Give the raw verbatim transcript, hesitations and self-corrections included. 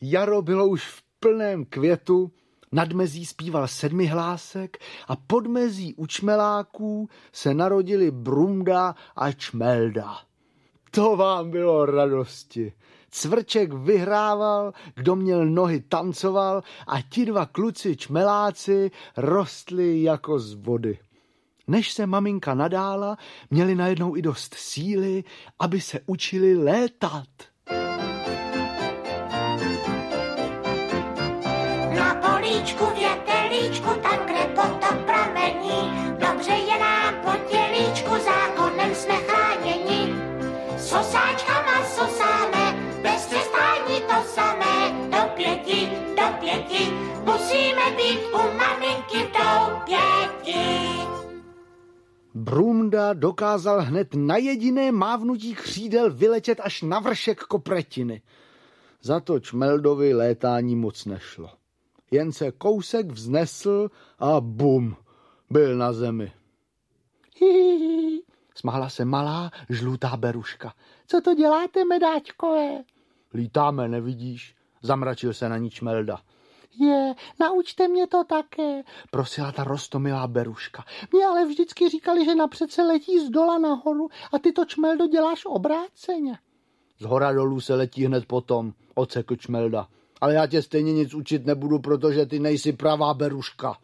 Jaro bylo už v plném květu, nadmezí zpíval sedmihlásek a podmezí u čmeláků se narodili Brunda a Čmelda. To vám bylo radosti. Cvrček vyhrával, kdo měl nohy tancoval a ti dva kluci čmeláci rostli jako z vody. Než se maminka nadála, měli najednou i dost síly, aby se učili létat. Na políčku větelíčku, tam, kde potok pramení, dobře je nám po tělíčku, zákonem jsme chráněni. Sosáčkama sosáme, bez přestání to samé, do pěti, do pěti, musíme být u maminky do pěti. Brunda dokázal hned na jediné mávnutí křídel vyletět až na vršek kopretiny. Za to Čmeldovi létání moc nešlo. Jen se kousek vznesl a bum, byl na zemi. Hihihi, smála se malá žlutá beruška. Co to děláte, medáčkové? Lítáme, nevidíš? Zamračil se na ní Čmelda. Je, naučte mě to také, prosila ta roztomilá beruška. Mě ale vždycky říkali, že napřed se letí z dola nahoru a ty to, Čmeldo, děláš obráceně. Z hora dolů se letí hned potom, odsekl Čmelda. Ale já tě stejně nic učit nebudu, protože ty nejsi pravá beruška.